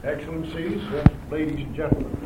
Excellencies, ladies and gentlemen.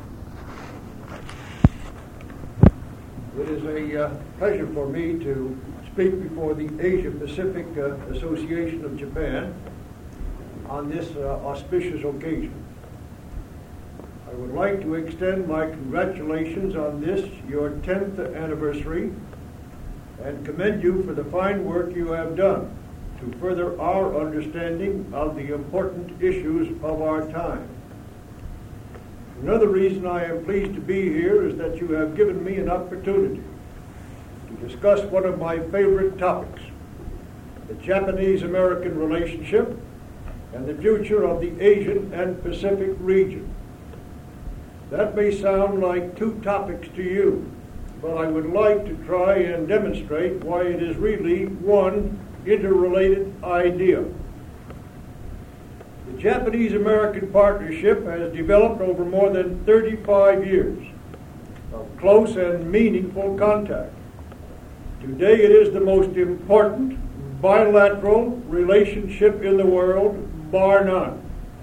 It is a pleasure for me to speak before the Asia Pacific Association of Japan on this auspicious occasion. I would like to extend my congratulations on this, your 10th anniversary, and commend you for the fine work you have done to further our understanding of the important issues of our time. Another reason I am pleased to be here is that you have given me an opportunity to discuss one of my favorite topics, the Japanese-American relationship and the future of the Asian and Pacific region. That may sound like two topics to you, but I would like to try and demonstrate why it is really one interrelated idea. The Japanese-American partnership has developed over more than 35 years of close and meaningful contact. Today it is the most important bilateral relationship in the world, bar none.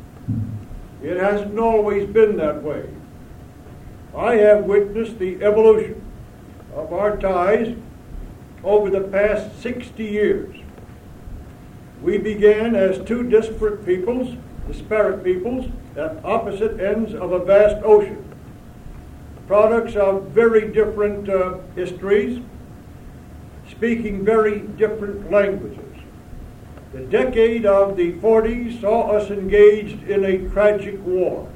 It hasn't always been that way. I have witnessed the evolution of our ties over the past 60 years. We began as two disparate peoples at opposite ends of a vast ocean, products of very different histories, speaking very different languages. The decade of the 40s saw us engaged in a tragic war.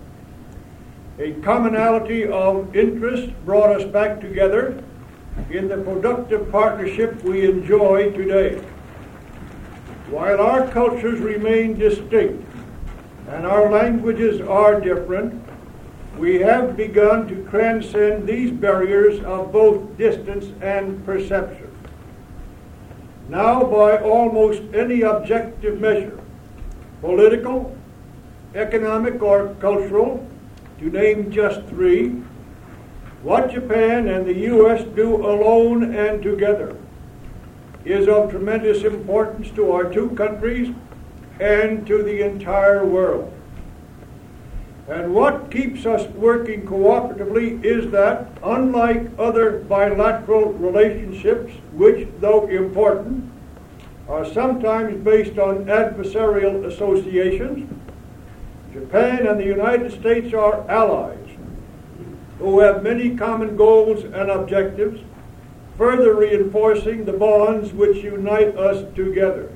A commonality of interest brought us back together in the productive partnership we enjoy today. While our cultures remain distinct and our languages are different, we have begun to transcend these barriers of both distance and perception. Now, by almost any objective measure, political, economic, or cultural, to name just three, what Japan and the U.S. do alone and together is of tremendous importance to our two countries and to the entire world. And what keeps us working cooperatively is that, unlike other bilateral relationships, which, though important, are sometimes based on adversarial associations, Japan and the United States are allies who have many common goals and objectives, further reinforcing the bonds which unite us together.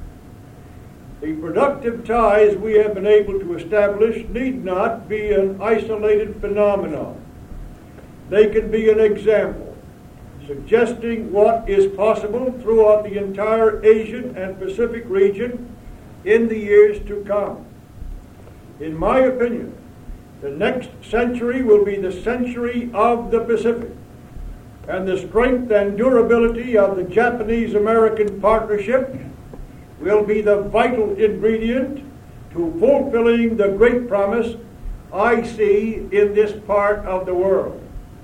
The productive ties we have been able to establish need not be an isolated phenomenon. They can be an example, suggesting what is possible throughout the entire Asian and Pacific region in the years to come. In my opinion, the next century will be the century of the Pacific, and the strength and durability of the Japanese-American partnership will be the vital ingredient to fulfilling the great promise I see in this part of the world.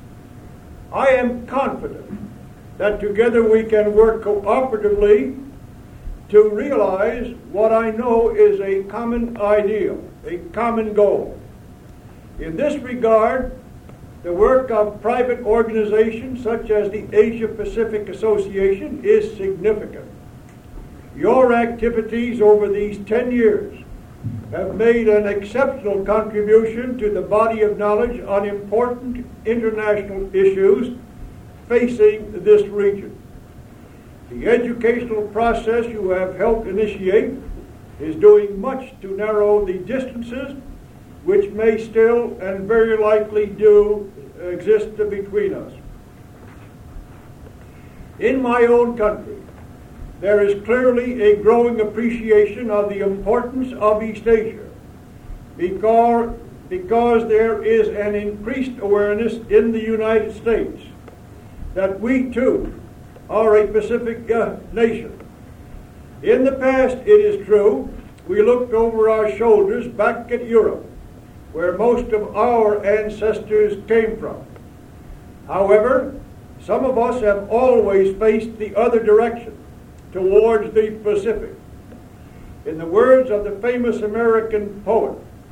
I am confident that together we can work cooperatively to realize what I know is a common ideal, a common goal. In this regard, the work of private organizations such as the Asia Pacific Association is significant. Your activities over these 10 years have made an exceptional contribution to the body of knowledge on important international issues facing this region. The educational process you have helped initiate is doing much to narrow the distances which may still and very likely do exist between us. In my own country, there is clearly a growing appreciation of the importance of East Asia because there is an increased awareness in the United States that we too are a Pacific nation. In the past, it is true, we looked over our shoulders back at Europe, where most of our ancestors came from. However, some of us have always faced the other direction, towards the Pacific. In the words of the famous American poet,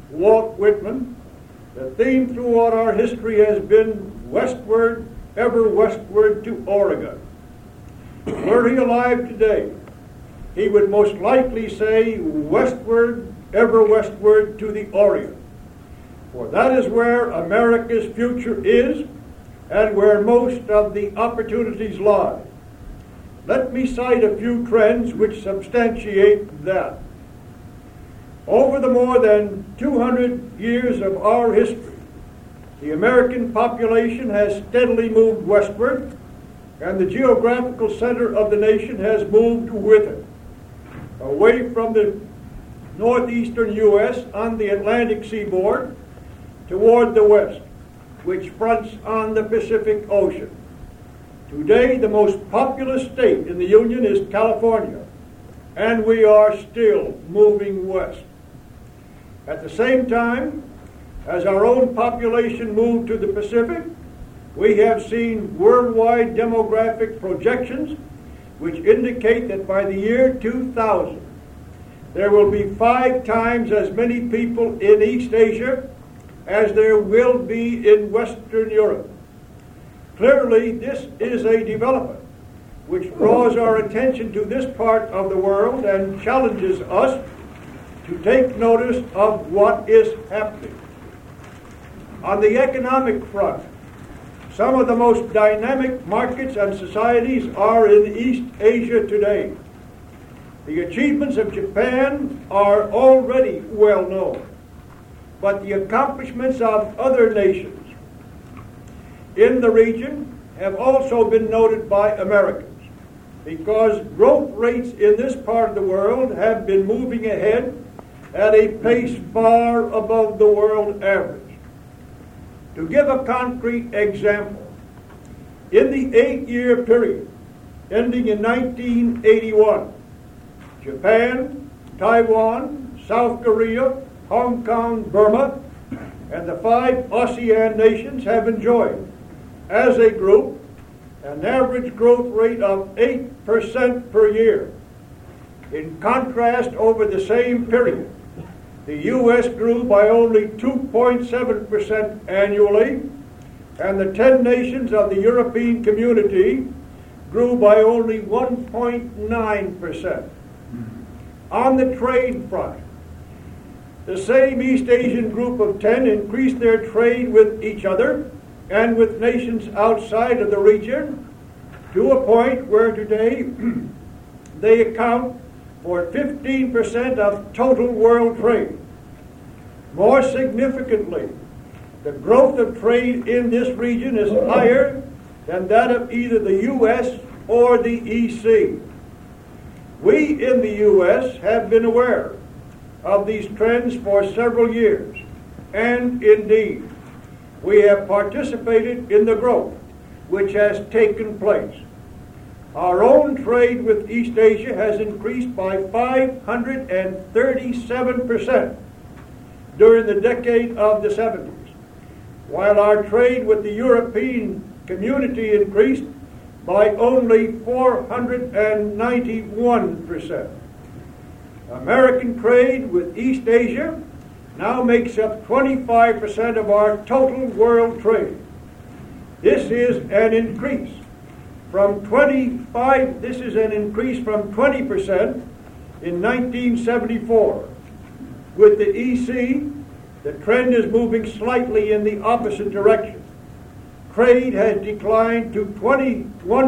Walt Whitman, the theme throughout our history has been westward, ever westward to Oregon. Were he alive today, he would most likely say westward, ever westward to the Orient. For that is where America's future is and where most of the opportunities lie. Let me cite a few trends which substantiate that. Over the more than 200 years of our history, the American population has steadily moved westward, and the geographical center of the nation has moved with it, away from the northeastern U.S. on the Atlantic seaboard toward the west, which fronts on the Pacific Ocean. Today, the most populous state in the Union is California, and we are still moving west. At the same time, as our own population moved to the Pacific, we have seen worldwide demographic projections which indicate that by the year 2000, there will be 5 times as many people in East Asia as there will be in Western Europe. Clearly, this is a development which draws our attention to this part of the world and challenges us to take notice of what is happening. On the economic front, some of the most dynamic markets and societies are in East Asia today. The achievements of Japan are already well known, but the accomplishments of other nations in the region have also been noted by Americans, because growth rates in this part of the world have been moving ahead at a pace far above the world average. To give a concrete example, in the 8-year period ending in 1981, Japan, Taiwan, South Korea, Hong Kong, Burma, and the 5 ASEAN nations have enjoyed, as a group, an average growth rate of 8% per year. In contrast, over the same period, the U.S. grew by only 2.7% annually, and the 10 nations of the European community grew by only 1.9%. On the trade front, the same East Asian group of 10 increased their trade with each other and with nations outside of the region to a point where today they account for 15% of total world trade. More significantly, the growth of trade in this region is higher than that of either the U.S. or the EC. We in the U.S. have been aware of these trends for several years, and indeed, we have participated in the growth which has taken place. Our own trade with East Asia has increased by 537% during the decade of the 70s, while our trade with the European community increased by only 491%. American trade with East Asia now makes up 25% of our total world trade. This is an increase from 20% in 1974. With the EC, the trend is moving slightly in the opposite direction. Trade has declined to 20%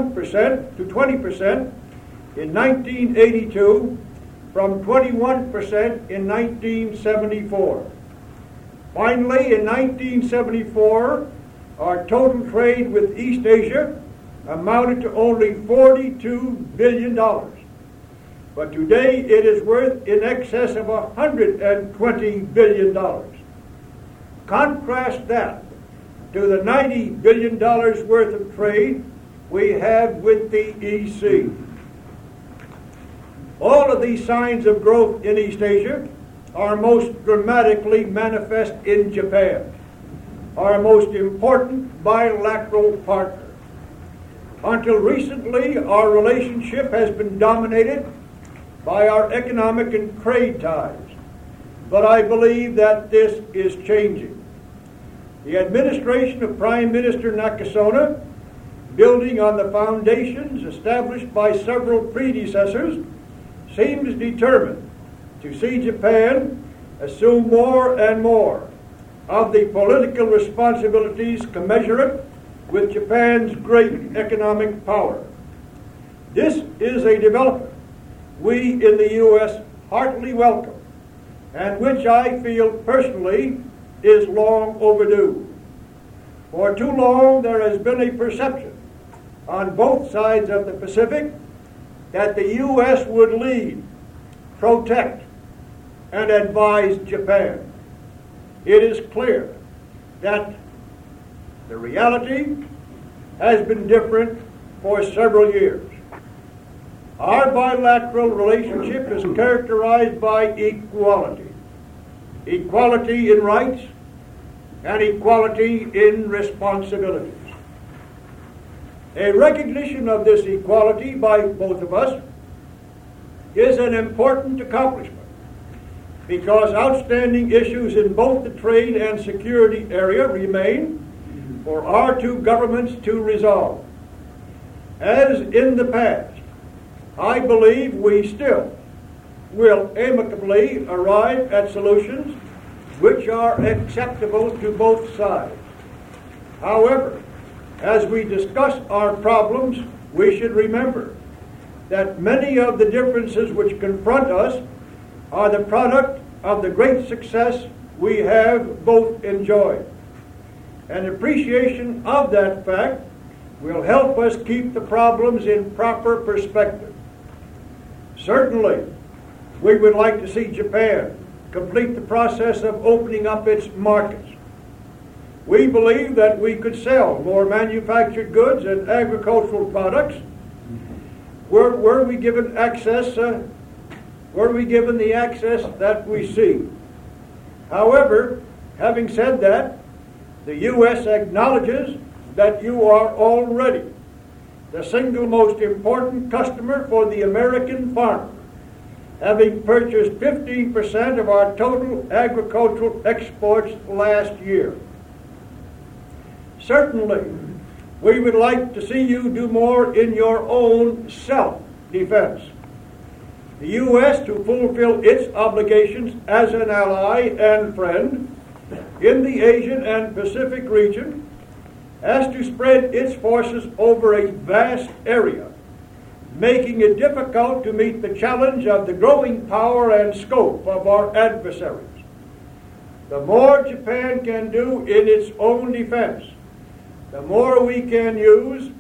in 1982 from 21% in 1974. Finally, in 1974, our total trade with East Asia amounted to only $42 billion. But today it is worth in excess of $120 billion. Contrast that to the $90 billion worth of trade we have with the EC. All of these signs of growth in East Asia are most dramatically manifest in Japan, our most important bilateral partner. Until recently, our relationship has been dominated by our economic and trade ties. but I believe that this is changing. The administration of Prime Minister Nakasone, building on the foundations established by several predecessors, seems determined to see Japan assume more and more of the political responsibilities commensurate with Japan's great economic power. This is a development we in the U.S. heartily welcome, and which I feel personally is long overdue. For too long there has been a perception on both sides of the Pacific that the U.S. would lead, protect, and advise Japan. It is clear that the reality has been different for several years. Our bilateral relationship is characterized by equality. Equality in rights and equality in responsibilities. A recognition of this equality by both of us is an important accomplishment because outstanding issues in both the trade and security area remain for our two governments to resolve. As in the past, I believe we still will amicably arrive at solutions which are acceptable to both sides. However, as we discuss our problems, we should remember that many of the differences which confront us are the product of the great success we have both enjoyed. An appreciation of that fact will help us keep the problems in proper perspective. Certainly, we would like to see Japan complete the process of opening up its markets. We believe that we could sell more manufactured goods and agricultural products were we given access, were we given the access that we see. However, having said that, the U.S. acknowledges that you are already the single most important customer for the American farmer, having purchased 15% of our total agricultural exports last year. Certainly, we would like to see you do more in your own self-defense. The U.S., to fulfill its obligations as an ally and friend in the Asian and Pacific region, has to spread its forces over a vast area, making it difficult to meet the challenge of the growing power and scope of our adversaries. The more Japan can do in its own defense, the more we can use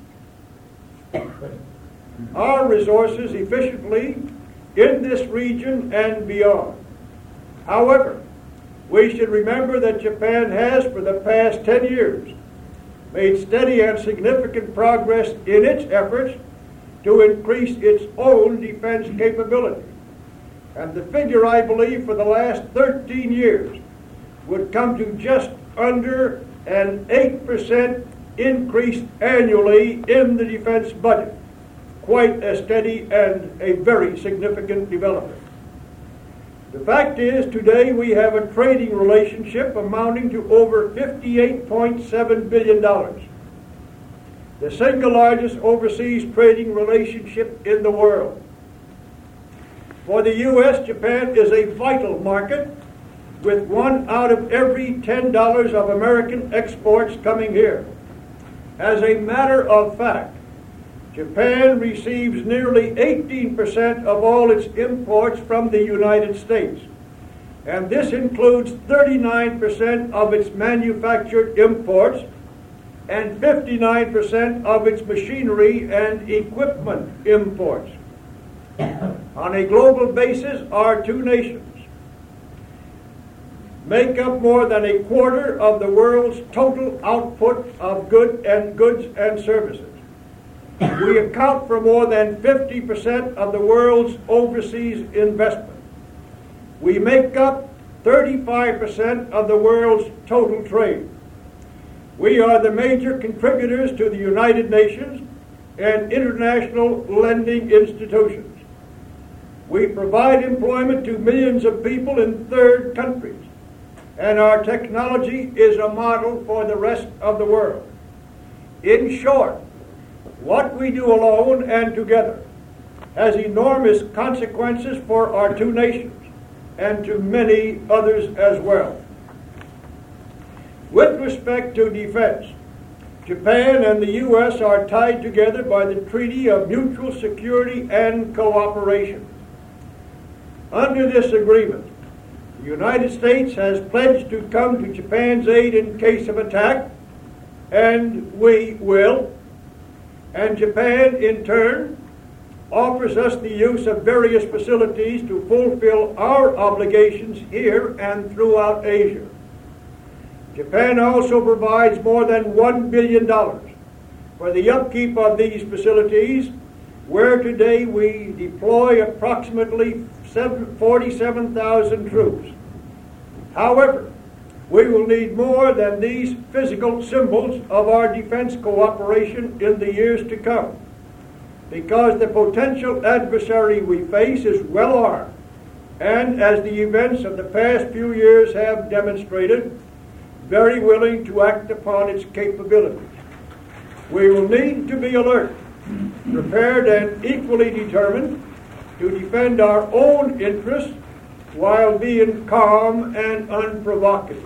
our resources efficiently in this region and beyond. However, we should remember that Japan has, for the past 10 years, made steady and significant progress in its efforts to increase its own defense capability. And the figure, I believe, for the last 13 years would come to just under an 8% increase annually in the defense budget. Quite a steady and a very significant development. The fact is, today we have a trading relationship amounting to over $58.7 billion. The single largest overseas trading relationship in the world. For the U.S., Japan is a vital market, with 1 out of every $10 of American exports coming here. As a matter of fact, Japan receives nearly 18% of all its imports from the United States, and this includes 39% of its manufactured imports and 59% of its machinery and equipment imports. On a global basis, our two nations make up more than a quarter of the world's total output of goods and services. We account for more than 50% of the world's overseas investment. We make up 35% of the world's total trade. We are the major contributors to the United Nations and international lending institutions. We provide employment to millions of people in third countries, and our technology is a model for the rest of the world. In short, what we do alone and together has enormous consequences for our two nations and to many others as well. With respect to defense, Japan and the U.S. are tied together by the Treaty of Mutual Security and Cooperation. Under this agreement, the United States has pledged to come to Japan's aid in case of attack, and we will. And Japan, in turn, offers us the use of various facilities to fulfill our obligations here and throughout Asia. Japan also provides more than $1 billion for the upkeep of these facilities, where today we deploy approximately 47,000 troops. However, we will need more than these physical symbols of our defense cooperation in the years to come, because the potential adversary we face is well armed, and as the events of the past few years have demonstrated, very willing to act upon its capabilities. We will need to be alert, prepared, and equally determined to defend our own interests while being calm and unprovocative.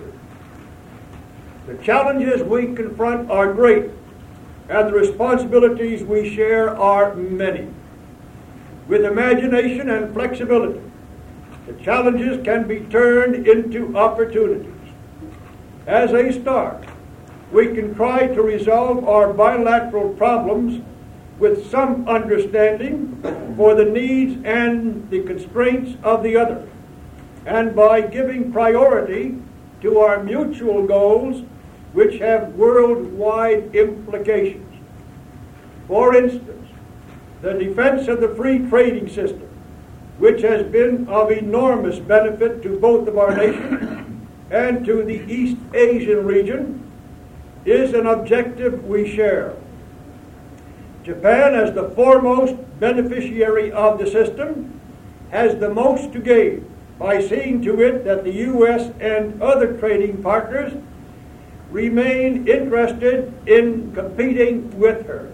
The challenges we confront are great, and the responsibilities we share are many. With imagination and flexibility, the challenges can be turned into opportunities. As a start, we can try to resolve our bilateral problems with some understanding for the needs and the constraints of the other, and by giving priority to our mutual goals, which have worldwide implications. For instance, the defense of the free trading system, which has been of enormous benefit to both of our nations and to the East Asian region, is an objective we share. Japan, as the foremost beneficiary of the system, has the most to gain by seeing to it that the U.S. and other trading partners remain interested in competing with her.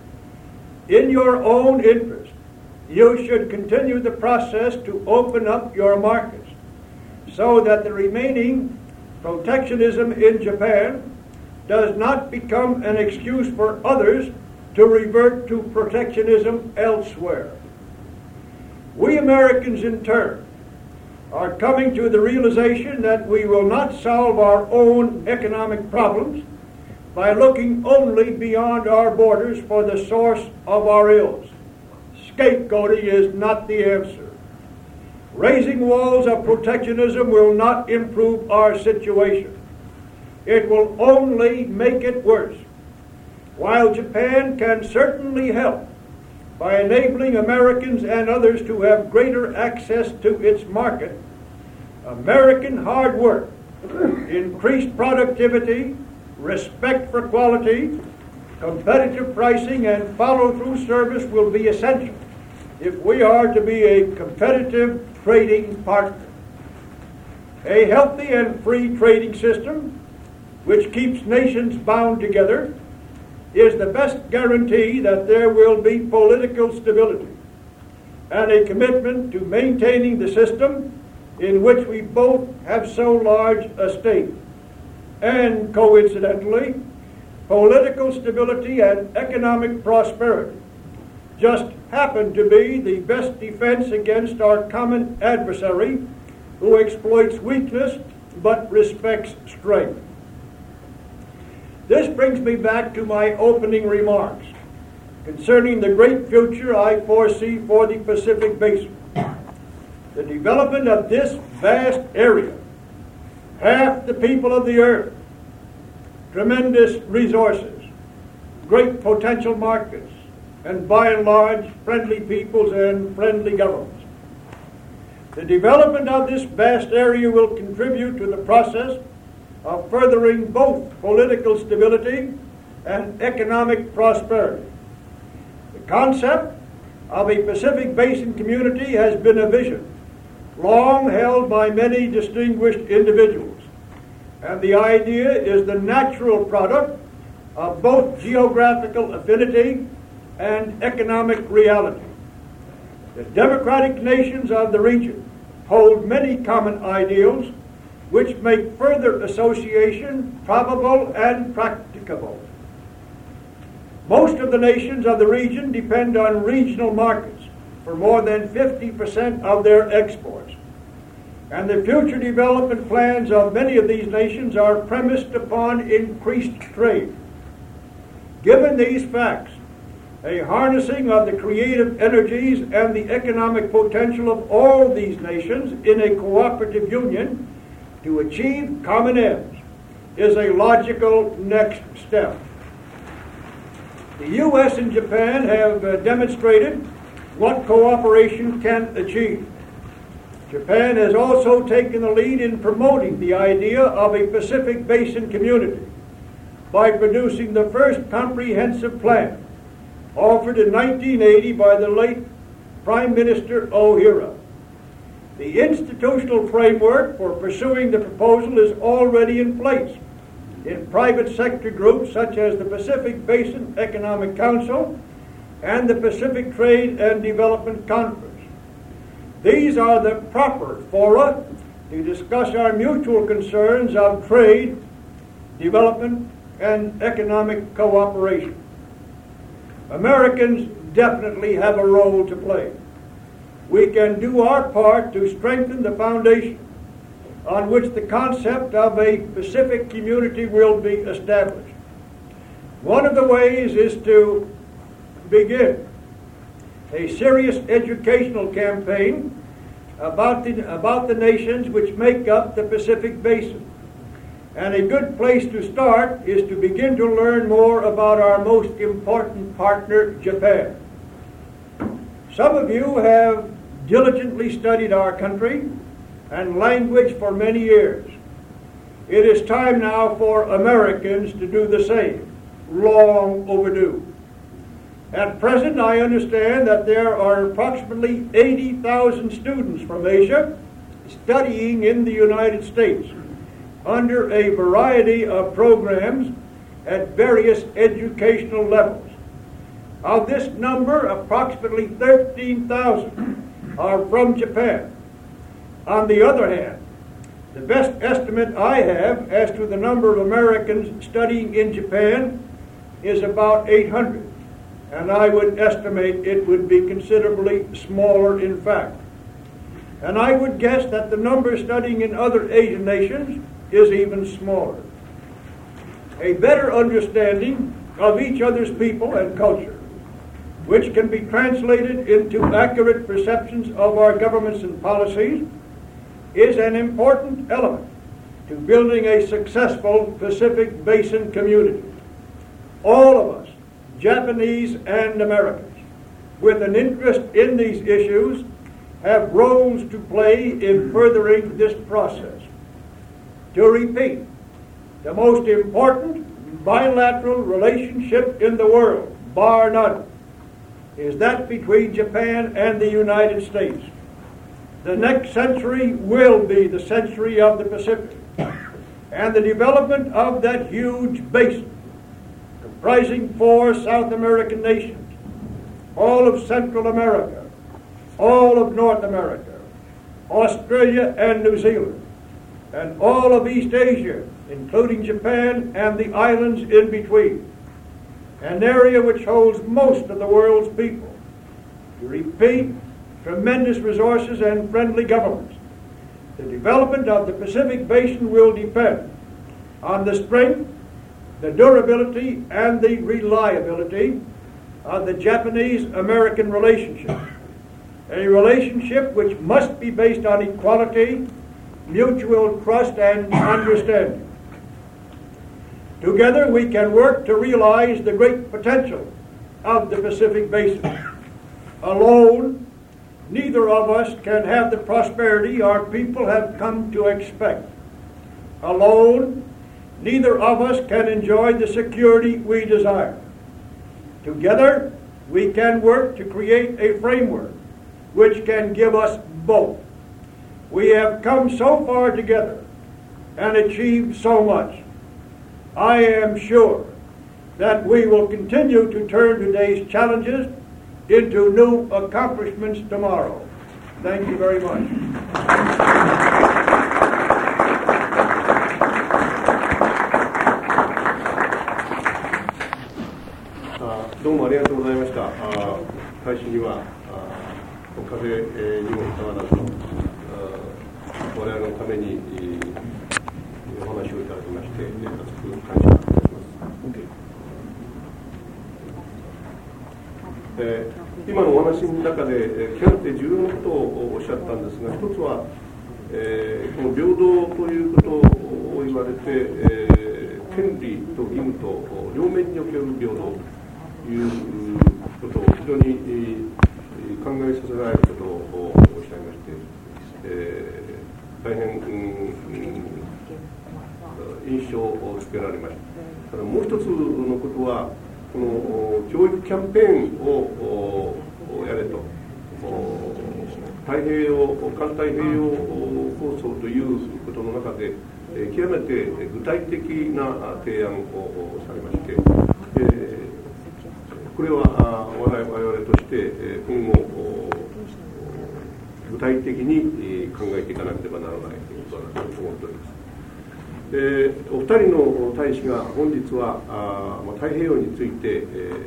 In your own interest, you should continue the process to open up your markets so that the remaining protectionism in Japan does not become an excuse for others to revert to protectionism elsewhere. We Americans, in turn, are coming to the realization that we will not solve our own economic problems by looking only beyond our borders for the source of our ills. Scapegoating is not the answer. Raising walls of protectionism will not improve our situation. It will only make it worse. While Japan can certainly help by enabling Americans and others to have greater access to its market, American hard work, increased productivity, respect for quality, competitive pricing, and follow-through service will be essential if we are to be a competitive trading partner. A healthy and free trading system, which keeps nations bound together, is the best guarantee that there will be political stability and a commitment to maintaining the system in which we both have so large a stake. And coincidentally, political stability and economic prosperity just happen to be the best defense against our common adversary, who exploits weakness but respects strength. This brings me back to my opening remarks concerning the great future I foresee for the Pacific Basin. The development of this vast area, half the people of the earth, tremendous resources, great potential markets, and by and large, friendly peoples and friendly governments. The development of this vast area will contribute to the process of furthering both political stability and economic prosperity. The concept of a Pacific Basin community has been a vision long held by many distinguished individuals, and the idea is the natural product of both geographical affinity and economic reality. The democratic nations of the region hold many common ideals which make further association probable and practicable. Most of the nations of the region depend on regional markets for more than 50% of their exports. And the future development plans of many of these nations are premised upon increased trade. Given these facts, a harnessing of the creative energies and the economic potential of all these nations in a cooperative union to achieve common ends is a logical next step. The U.S. and Japan have demonstrated what cooperation can achieve. Japan has also taken the lead in promoting the idea of a Pacific Basin community by producing the first comprehensive plan offered in 1980 by the late Prime Minister Ohira. The institutional framework for pursuing the proposal is already in place in private sector groups such as the Pacific Basin Economic Council and the Pacific Trade and Development Conference. These are the proper fora to discuss our mutual concerns of trade, development, and economic cooperation. Americans definitely have a role to play. We can do our part to strengthen the foundation on which the concept of a Pacific community will be established. One of the ways is to begin a serious educational campaign about the nations which make up the Pacific Basin. And a good place to start is to begin to learn more about our most important partner, Japan. Some of you have diligently studied our country and language for many years. It is time now for Americans to do the same. Long overdue. At present, I understand that there are approximately 80,000 students from Asia studying in the United States under a variety of programs at various educational levels. Of this number, approximately 13,000 are from Japan. On the other hand, the best estimate I have as to the number of Americans studying in Japan is about 800, and I would estimate it would be considerably smaller in fact. And I would guess that the number studying in other Asian nations is even smaller. A better understanding of each other's people and culture, which can be translated into accurate perceptions of our governments and policies, is an important element to building a successful Pacific Basin community. All of us, Japanese and Americans, with an interest in these issues, have roles to play in furthering this process. To repeat, the most important bilateral relationship in the world, bar none, is that between Japan and the United States. The next century will be the century of the Pacific, and the development of that huge basin, comprising 4 South American nations, all of Central America, all of North America, Australia and New Zealand, and all of East Asia, including Japan and the islands in between, an area which holds most of the world's people. To repeat, tremendous resources and friendly governments. The development of the Pacific Basin will depend on the strength, the durability, and the reliability of the Japanese-American relationship, a relationship which must be based on equality, mutual trust, and understanding. Together we can work to realize the great potential of the Pacific Basin. Alone, neither of us can have the prosperity our people have come to expect. Alone, neither of us can enjoy the security we desire. Together, we can work to create a framework which can give us both. We have come so far together and achieved so much. I am sure that we will continue to turn today's challenges into new accomplishments tomorrow. Thank you very much. どうもありがとうございました。大使にはお風邪にもいかがなく我々のためにお話をいただきまして厚く感謝いたします。今のお話の中で極めて重要なことをおっしゃったんですが、一つは、この平等ということを言われて、権利と義務と両面における平等ということを非常に考えさせられることをおっしゃいまして、大変、印象をつけられました。ただもう一つのことは、この教育キャンペーンをやれと、環太平洋構想ということの中で、極めて具体的な提案をされまして、これは我々として今後具体的に考えていかなければならないということだと思っております。お二人の大使が本日は太平洋について、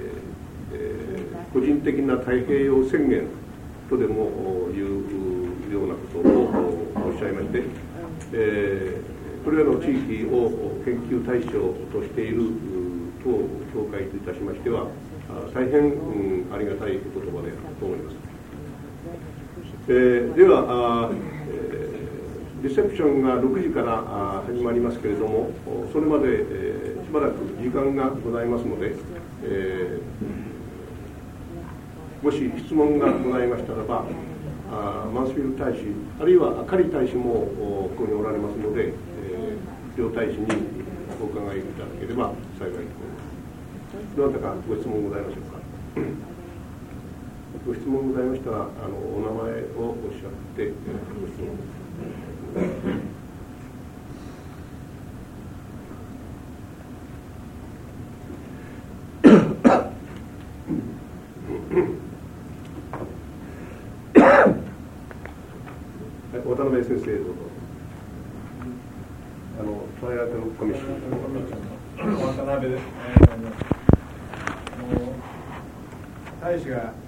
個人的な太平洋宣言とでもいうようなことをおっしゃいまして、これらの地域を研究対象としている当協会といたしましては大変、ありがたいお言葉であると思います。ではリセプションが6時から始まりますけれども、それまで、しばらく時間がございますので、もし質問がございましたらば、マンスフィール大使あるいはカリ大使もここにおられますので、両大使にお伺いいただければ幸いと思います。どなたかご質問ございましょうか。ご質問ございましたらお名前をおっしゃってご質問渡辺先生どうぞ。トライアルコミッション渡辺です。大使が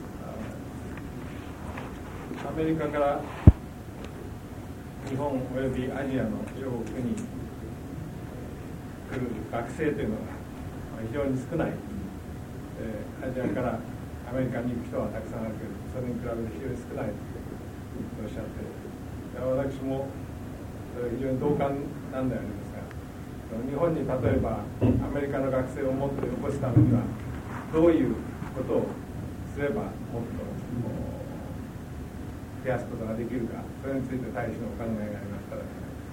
アメリカから日本およびアジアの諸国に来る学生というのが非常に少ない、アジアからアメリカに行く人はたくさんあるけど、それに比べて非常に少ないとおっしゃって、私も非常に同感なんでありますが、日本に例えばアメリカの学生をもっと起こすためにはどういうことをすればもっと増やすことができるか、それについて大使のお考えがありましたら。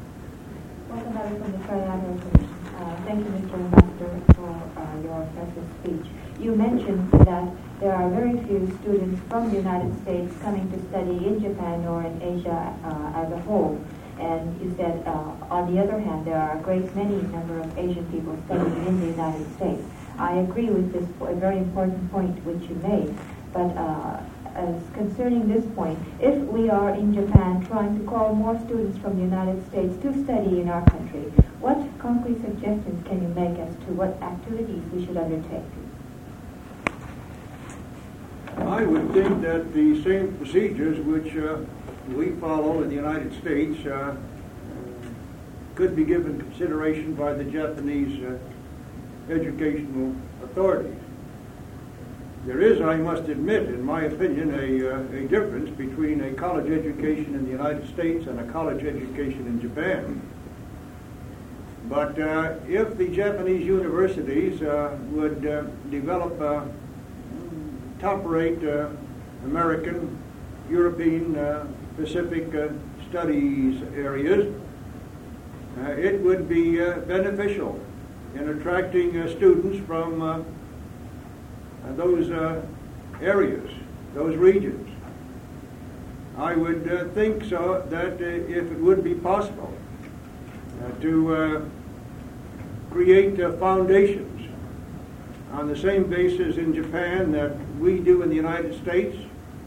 Thank you, Mr. Ambassador, for your impressive speech. You mentioned that there are very few students from the United States coming to study in Japan or in Asia as a whole. And you said, on the other hand, there are a great many number of Asian people studying in the United States. I agree with this very important point which you made, but as concerning this point, if we are in Japan trying to call more students from the United States to study in our country, what concrete suggestions can you make as to what activities we should undertake? I would think that the same procedures which we follow in the United States could be given consideration by the Japanese educational authorities. There is, I must admit, in my opinion, a difference between a college education in the United States and a college education in Japan. But if the Japanese universities would develop top-rate American, European, Pacific studies areas, it would be beneficial in attracting students from those areas, those regions. I would think so that if it would be possible to create foundations on the same basis in Japan that we do in the United States,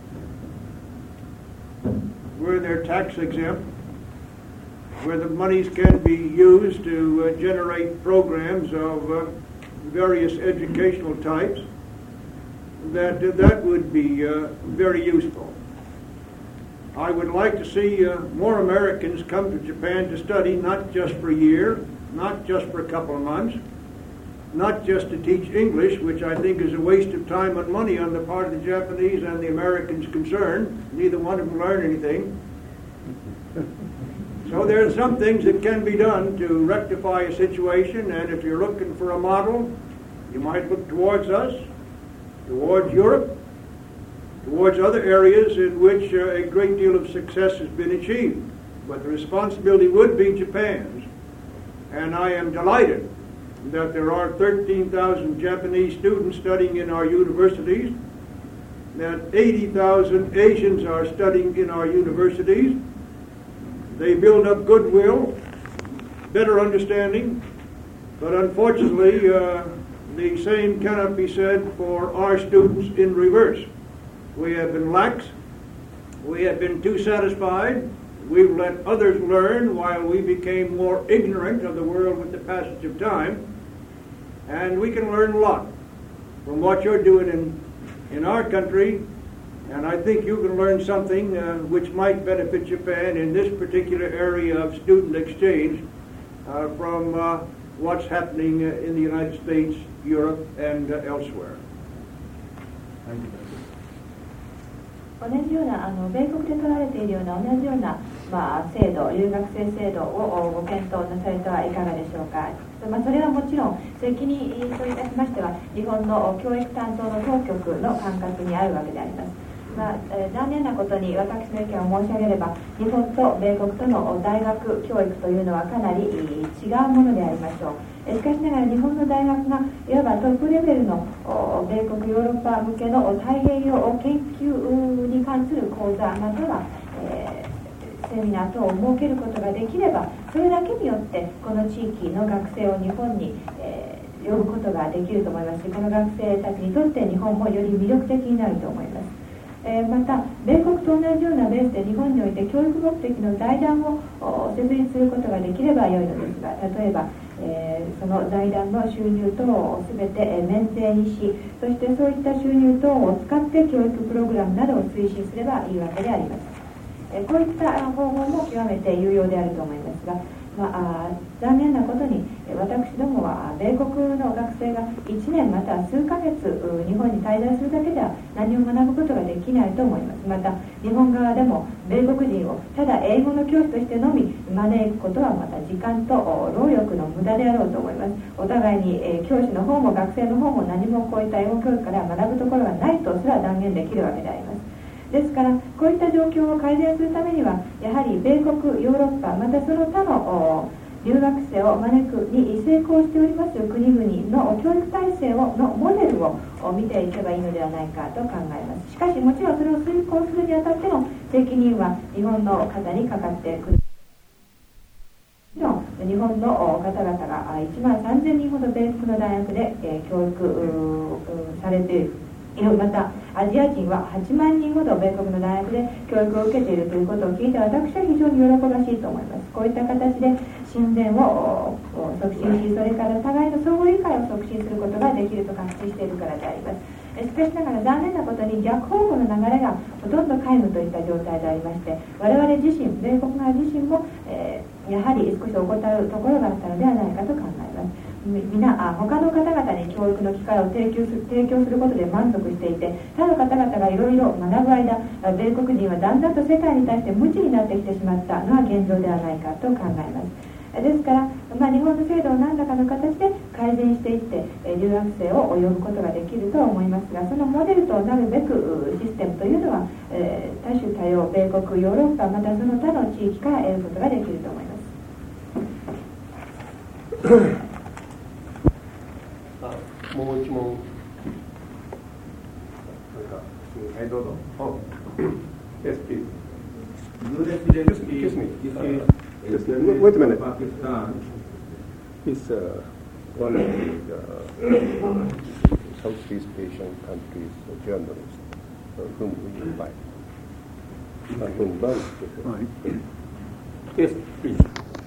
where they're tax exempt, where the monies can be used to generate programs of various educational types, that would be very useful. I would like to see more Americans come to Japan to study, not just for a year, not just for a couple of months, not just to teach English, which I think is a waste of time and money on the part of the Japanese and the Americans concerned. Neither one of them learn anything. So there are some things that can be done to rectify a situation, and if you're looking for a model, you might look towards us, towards Europe, towards other areas in which a great deal of success has been achieved. But the responsibility would be Japan's. And I am delighted that there are 13,000 Japanese students studying in our universities, that 80,000 Asians are studying in our universities. They build up goodwill, better understanding, but unfortunately the same cannot be said for our students in reverse. We have been lax, we have been too satisfied, we've let others learn while we became more ignorant of the world with the passage of time, and we can learn a lot from what you're doing in our country, and I think you can learn something which might benefit Japan in this particular area of student exchange from what's happening in the United States, Europe, and elsewhere. Thank you. 同じような米国で取られているような同じような、制度、留学生制度をご検討なされてはいかがでしょうか。それはもちろん責任といたしましては日本の教育担当の当局の管轄にあるわけであります。残念なことに私の意見を申し上げれば日本と米国との大学教育というのはかなり違うものでありましょう。しかしながら日本の大学がいわばトップレベルの米国ヨーロッパ向けの太平洋研究に関する講座または、セミナー等を設けることができればそれだけによってこの地域の学生を日本に、呼ぶことができると思いますしこの学生たちにとって日本もより魅力的になると思います。また米国と同じようなベースで日本において教育目的の財団を設立することができればよいのですが例えば、その財団の収入等をすべて免税にしそしてそういった収入等を使って教育プログラムなどを推進すればいいわけであります。こういった方法も極めて有用であると思いますが、残念なことに私どもは米国の学生が1年または数ヶ月日本に滞在するだけでは何を学ぶことができないと思います。また日本側でも米国人をただ英語の教師としてのみ招くことはまた時間と労力の無駄であろうと思います。お互いに教師の方も学生の方も何もこういった英語教育から学ぶところがないとすら断言できるわけであります。ですからこういった状況を改善するためにはやはり米国、ヨーロッパまたその他の留学生を招くに成功しております国々の教育体制のモデルを見ていけばいいのではないかと考えます。しかしもちろんそれを遂行するにあたっての責任は日本の方にかかってくる。日本の方々が1万3000人ほど米国の大学で教育されている。またアジア人は8万人ほど米国の大学で教育を受けているということを聞いて私は非常に喜ばしいと思います。こういった形で親善を促進しそれから互いの相互理解を促進することができると確信しているからであります。しかしながら残念なことに逆方向の流れがほとんど皆無といった状態でありまして我々自身米国側自身も、やはり少し怠るところがあったのではないかと考えます。皆他の方々に教育の機会を提供することで満足していて他の方々がいろいろ学ぶ間米国人はだんだんと世界に対して無知になってきてしまったのは現状ではないかと考えます。ですから、日本の制度を何らかの形で改善していって留学生を呼ぶことができると思いますがそのモデルとなるべくシステムというのは、多種多様米国ヨーロッパまたその他の地域から得ることができると思います。 もう一問。 どうぞ。 Oh, yes, please. Your Excellency, Excuse me. Yes, Wait a minute. Pakistan. He's one of the Southeast Asian countries journalist whom we invite. Yes, please.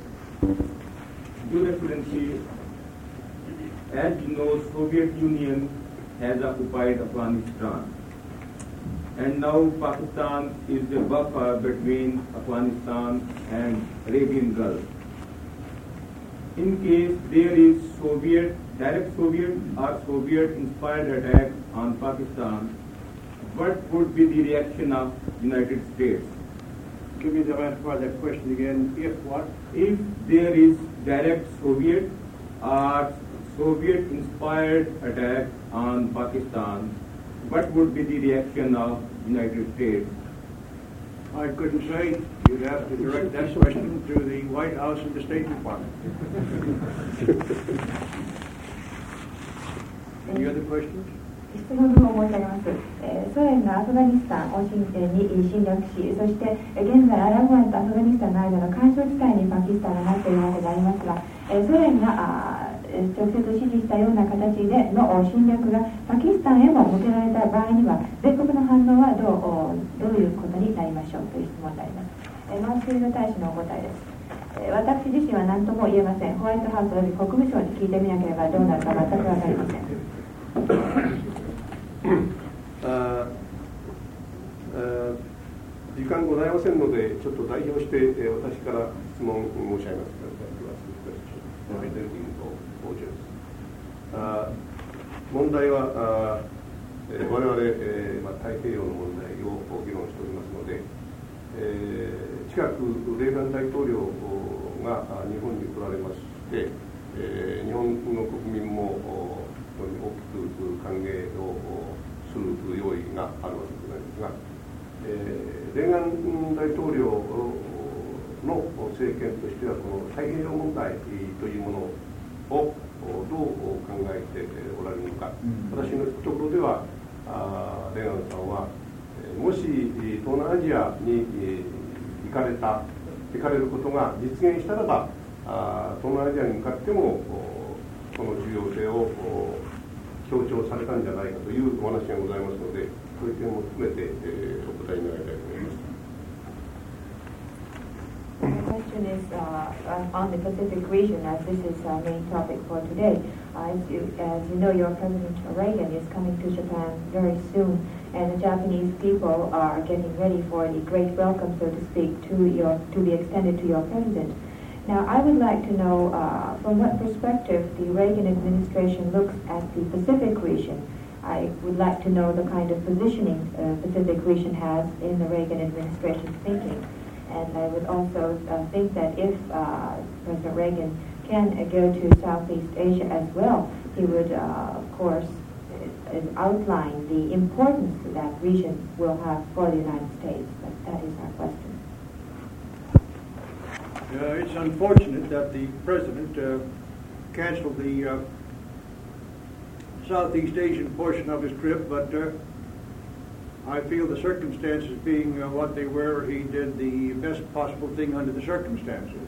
Your Excellency, as you know, Soviet Union has occupied Afghanistan. And now Pakistan is the buffer between Afghanistan and Arabian Gulf. In case there is direct Soviet or Soviet-inspired attack on Pakistan, what would be the reaction of United States? Give me the last part of that question again. If what? If there is direct Soviet or Soviet-inspired attack on Pakistan, what would be the reaction of United States? I couldn't say. You'd have to direct that question to the White House and the State Department. Any other questions? 質問を申し上げます。ソ連がアフガニスタンに侵略し、そして現在アラブ湾とアフガニスタンの間の干渉地帯にパキスタンがなっているわけでありますが、ソ連が直接指示したような形での侵略がパキスタンへも向けられた場合には、米国の反応はどういうことになりましょうという質問であります。マークフィールド大使のお答えです。私自身は何とも言えません。ホワイトハウスおよび国務省に聞いてみなければどうなるか全く分かりません。 時間ございませんので、ちょっと代表して、私から質問申し上げます。問題は我々、太平洋の問題を議論しておりますので、近くレーガン大統領が日本に来られまして、日本の国民も大きく歓迎をする用意があるわけでございますが、レーガン大統領の政権としてはこの太平洋問題というものをどう考えておられるのか、私のところではレーガンさんはもし東南アジアに行かれることが実現したらば、東南アジアに向かってもこの重要性を強調されたんじゃないかというお話がございますので、そういう点も含めてお答えになりたいと思います。 My question is on the Pacific region, as this is our main topic for today. As you know, your President Reagan is coming to Japan very soon, and the Japanese people are getting ready for the great welcome, so to speak, to be extended to your President. Now, I would like to know from what perspective the Reagan administration looks at the Pacific region. I would like to know the kind of positioning the Pacific region has in the Reagan administration's thinking. And I would also think that if President Reagan can go to Southeast Asia as well, he would, of course, outline the importance that region will have for the United States. But that is our question. It's unfortunate that the President canceled the Southeast Asian portion of his trip, but I feel the circumstances being what they were, he did the best possible thing under the circumstances.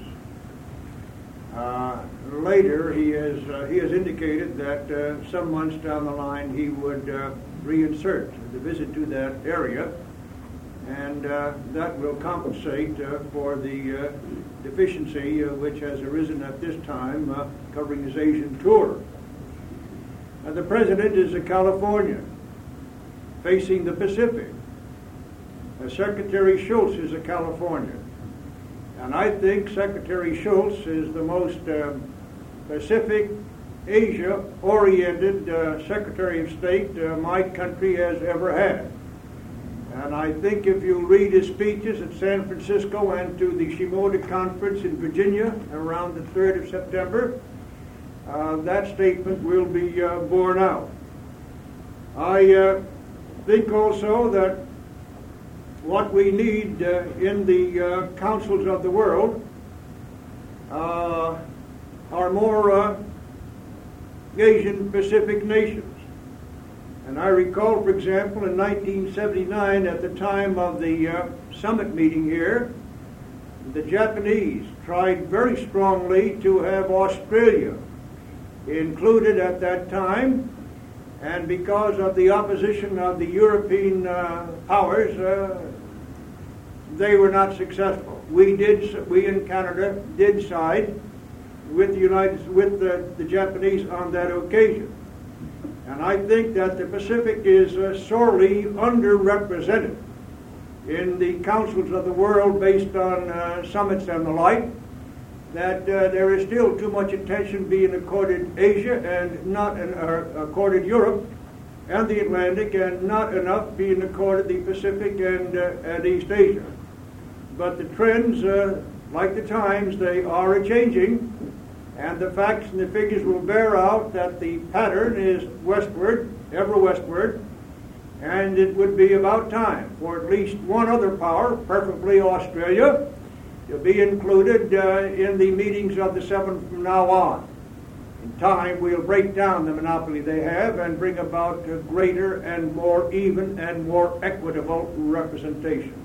Later, he has indicated that some months down the line he would reinsert the visit to that area, and that will compensate for the deficiency which has arisen at this time covering his Asian tour. The President is a Californian, facing the Pacific. Secretary Schultz is a Californian. And I think Secretary Schultz is the most Pacific, Asia-oriented Secretary of State my country has ever had. And I think if you read his speeches at San Francisco and to the Shimoda Conference in Virginia around the 3rd of September, that statement will be borne out. I think also that what we need in the councils of the world are more Asian Pacific nations. And I recall, for example, in 1979, at the time of the summit meeting here, the Japanese tried very strongly to have Australia included at that time, and because of the opposition of the European powers, they were not successful. We in Canada did side with the Japanese on that occasion. And I think that the Pacific is sorely underrepresented in the councils of the world based on summits and the like, that there is still too much attention being accorded Asia and not accorded Europe and the Atlantic, and not enough being accorded the Pacific and East Asia. But the trends, like the times, they are a-changing, and the facts and the figures will bear out that the pattern is westward, ever westward, and it would be about time for at least one other power, preferably Australia, to be included in the meetings of the seven from now on. In time, we'll break down the monopoly they have and bring about a greater and more even and more equitable representation.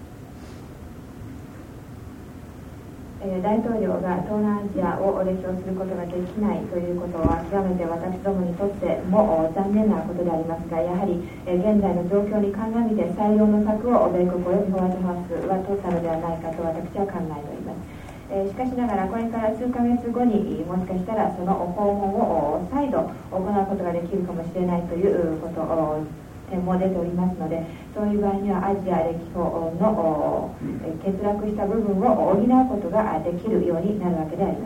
大統領が東南アジアを歴訪することができないということは極めて私どもにとっても残念なことでありますが、やはり現在の状況に鑑みて最良の策を米国およびホワイトハウスは取ったのではないかと私は考えております。しかしながらこれから数ヶ月後にもしかしたらその訪問を再度行うことができるかもしれないということ点も出ておりますので、そういう場合にはアジア歴訪の欠落した部分を補うことができるようになるわけであります。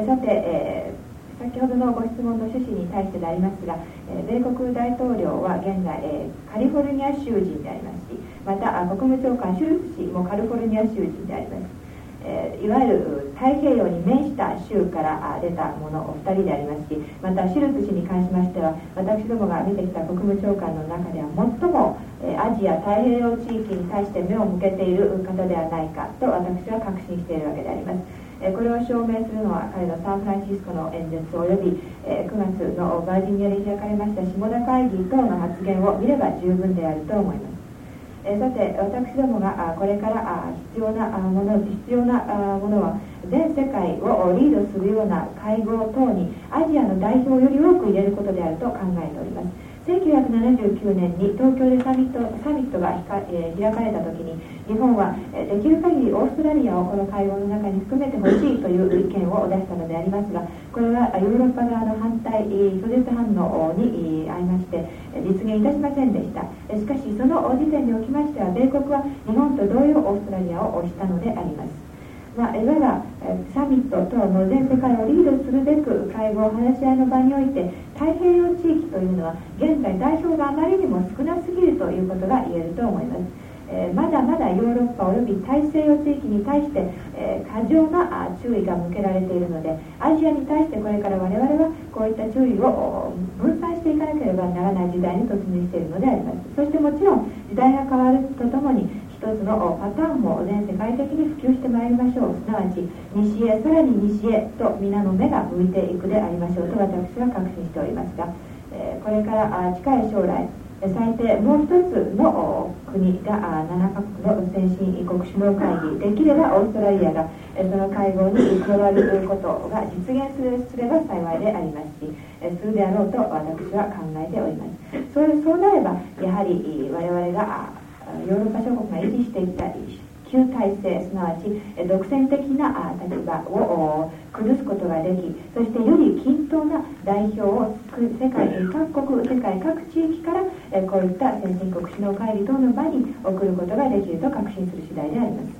さて、先ほどのご質問の趣旨に対してでありますが、米国大統領は現在、カリフォルニア州人でありますし、また国務長官シュルツ氏もカリフォルニア州人であります。いわゆる太平洋に面した州から出たものお二人でありますし、またシュルツ氏に関しましては私どもが見てきた国務長官の中では最もアジア太平洋地域に対して目を向けている方ではないかと私は確信しているわけであります。これを証明するのは彼のサンフランシスコの演説および9月のバージニアで開かれました下田会議等の発言を見れば十分であると思います。さて、私どもがこれから必要なものは全世界をリードするような会合等にアジアの代表より多く入れることであると考えております。1979年に東京でサミットが開かれた時に日本はできる限りオーストラリアをこの会合の中に含めてほしいという意見を出したのでありますが、これはヨーロッパ側の反対拒絶反応にありまして実現いたしませんでした。しかしその時点におきましては米国は日本と同様オーストラリアを推したのであります。いわばサミット等の全世界をリードするべく会合話し合いの場において太平洋地域というのは現在代表があまりにも少なすぎるということが言えると思います。まだまだヨーロッパおよび大西洋地域に対して、過剰な注意が向けられているのでアジアに対してこれから我々はこういった注意を分散していかなければならない時代に突入しているのであります。そしてもちろん時代が変わるとともに一つのパターンも全世界的に普及してまいりましょう。すなわち西へさらに西へと皆の目が向いていくでありましょうと私は確信しておりますが、これから近い将来最低もう一つの国が7カ国の先進国首脳会議できればオーストラリアがその会合に加わることが実現すれば幸いでありますしするであろうと私は考えております。そうなればやはり我々がヨーロッパ諸国が維持していた旧体制すなわち独占的な立場を崩すことができ、そしてより均等な代表を世界各地域からこういった先進国首脳会議等の場に送ることができると確信する次第であります。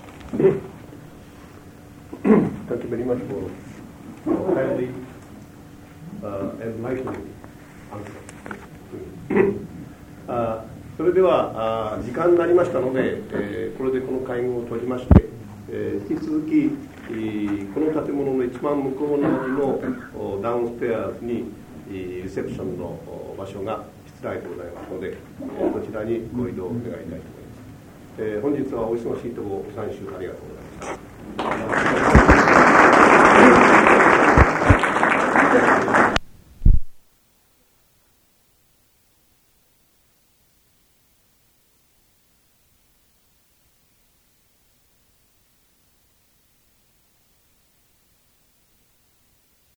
Thank you very much for kindly enlightening answer. それでは時間になりましたので、これでこの会合を閉じまして、引き続きこの建物の一番向こうののダウンステアーズにリセプションの場所が失礼でございますので、そちらにご移動を願いたいと思います。本日はお忙しいところご参集ありがとうございます。